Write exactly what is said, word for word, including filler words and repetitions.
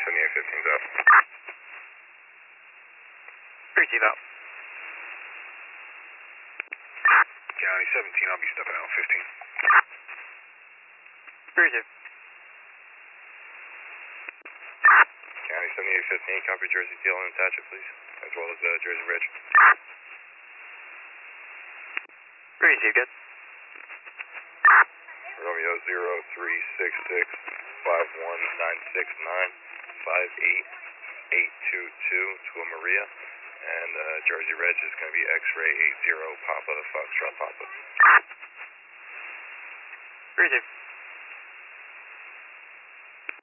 seventy-eight fifteen's out. three Chief out. County seventeen, I'll be stepping out fifteen. three Chief. County seventy-eight fifteen, copy Jersey Teal and attach it, please, as well as uh, Jersey Ridge. three Chief, good. Romeo zero three six six five one nine six nine five eight eight two two to a Maria, and uh, Jersey Ridge is going to be X-ray eight zero Papa Foxtrot Papa. three Chief.